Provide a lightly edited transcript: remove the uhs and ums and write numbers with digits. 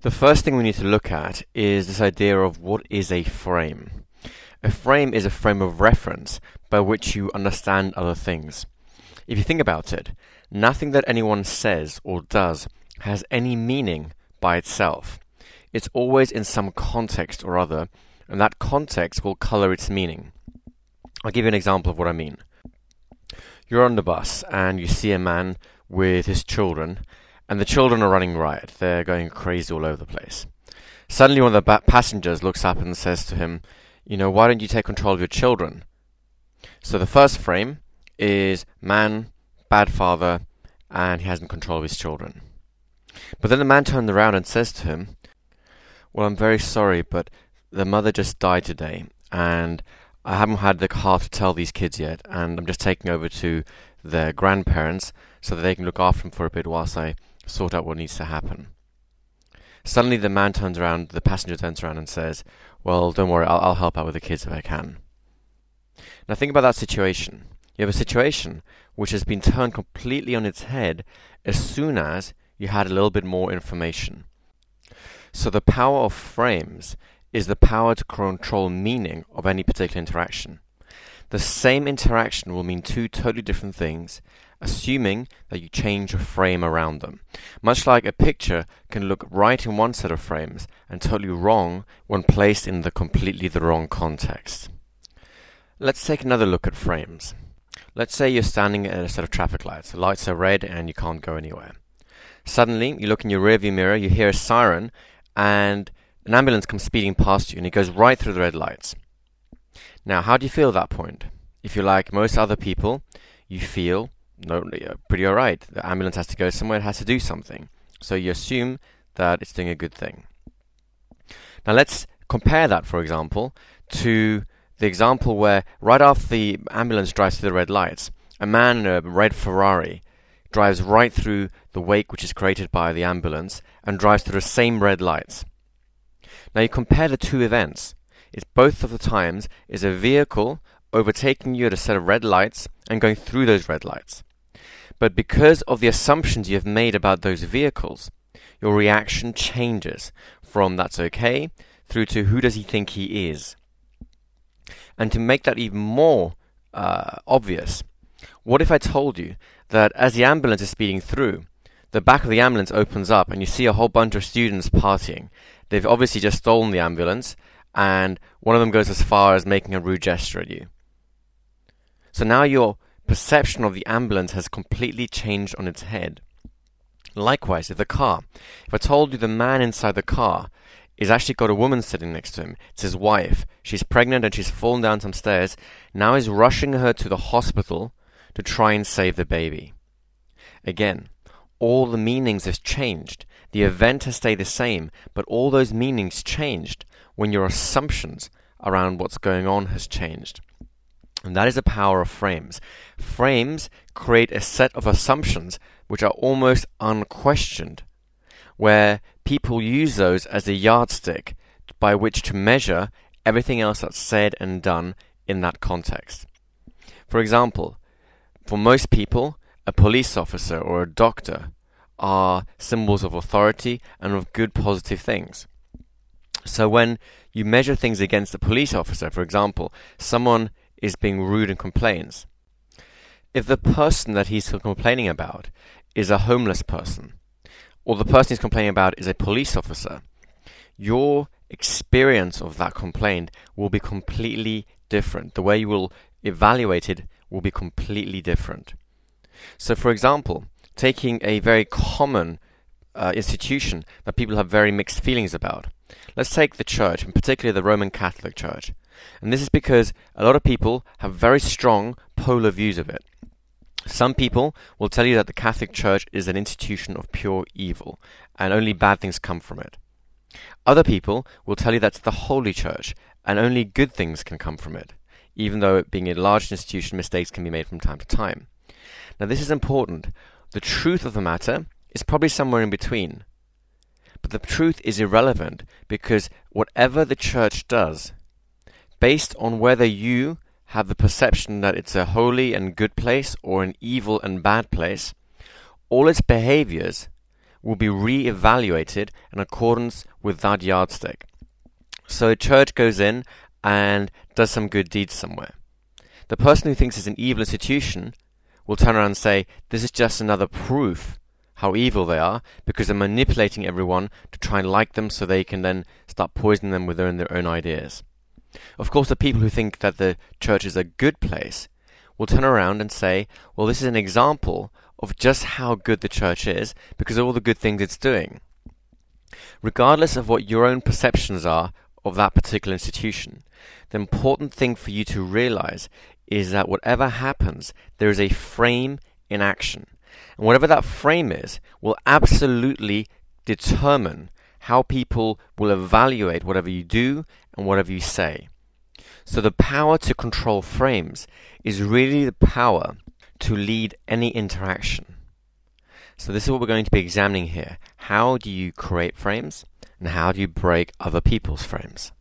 The first thing we need to look at is this idea of what is a frame. A frame is a frame of reference by which you understand other things. If you think about it, nothing that anyone says or does has any meaning by itself. It's always in some context or other, and that context will color its meaning. I'll give you an example of what I mean. You're on the bus and you see a man with his children, and the children are running riot. They're going crazy all over the place. Suddenly one of the passengers looks up and says to him, why don't you take control of your children? So the first frame is man, bad father, and he hasn't control of his children. But then the man turns around and says to him, well, I'm very sorry, but the mother just died today, and I haven't had the heart to tell these kids yet, and I'm just taking over to their grandparents so that they can look after them for a bit whilst I sort out what needs to happen. Suddenly the passenger turns around and says, well, don't worry, I'll help out with the kids if I can. Now think about that situation. You have a situation which has been turned completely on its head as soon as you had a little bit more information. So the power of frames is the power to control meaning of any particular interaction. The same interaction will mean two totally different things, assuming that you change a frame around them. Much like a picture can look right in one set of frames and totally wrong when placed in completely the wrong context. Let's take another look at frames. Let's say you're standing at a set of traffic lights. The lights are red and you can't go anywhere. Suddenly, you look in your rearview mirror, you hear a siren, and an ambulance comes speeding past you, and it goes right through the red lights. Now, how do you feel at that point? If you're like most other people, you feel pretty alright. The ambulance has to go somewhere, it has to do something. So you assume that it's doing a good thing. Now let's compare that, for example, to the example where right after the ambulance drives through the red lights, a man in a red Ferrari drives right through the wake which is created by the ambulance and drives through the same red lights. Now you compare the two events. It's both of the times is a vehicle overtaking you at a set of red lights and going through those red lights. But because of the assumptions you have made about those vehicles, your reaction changes from that's okay through to who does he think he is. And to make that even more obvious, what if I told you that as the ambulance is speeding through, the back of the ambulance opens up and you see a whole bunch of students partying. They've obviously just stolen the ambulance, and one of them goes as far as making a rude gesture at you. So now your perception of the ambulance has completely changed on its head. Likewise, if I told you the man inside the car is actually got a woman sitting next to him, it's his wife, she's pregnant and she's fallen down some stairs, now he's rushing her to the hospital to try and save the baby. Again, all the meanings have changed. The event has stayed the same, but all those meanings changed when your assumptions around what's going on has changed. And that is the power of frames. Frames create a set of assumptions which are almost unquestioned, where people use those as a yardstick by which to measure everything else that's said and done in that context. For example, for most people, a police officer or a doctor are symbols of authority and of good positive things. So when you measure things against a police officer, for example, someone is being rude and complains. If the person that he's complaining about is a homeless person, or the person he's complaining about is a police officer, your experience of that complaint will be completely different. The way you will evaluate it will be completely different. So, for example, taking a very common institution that people have very mixed feelings about. Let's take the church, and particularly the Roman Catholic Church. And this is because a lot of people have very strong polar views of it. Some people will tell you that the Catholic Church is an institution of pure evil, and only bad things come from it. Other people will tell you that's the Holy Church, and only good things can come from it, even though it being a large institution, mistakes can be made from time to time. Now this is important. The truth of the matter is probably somewhere in between. But the truth is irrelevant, because whatever the church does, based on whether you have the perception that it's a holy and good place or an evil and bad place, all its behaviors will be re-evaluated in accordance with that yardstick. So a church goes in and does some good deeds somewhere. The person who thinks it's an evil institution will turn around and say, this is just another proof how evil they are, because they're manipulating everyone to try and like them so they can then start poisoning them with their own ideas. Of course, the people who think that the church is a good place will turn around and say, well, this is an example of just how good the church is because of all the good things it's doing. Regardless of what your own perceptions are of that particular institution, the important thing for you to realize is that whatever happens, there is a frame in action. And whatever that frame is will absolutely determine how people will evaluate whatever you do and whatever you say. So the power to control frames is really the power to lead any interaction. So this is what we're going to be examining here. How do you create frames and how do you break other people's frames?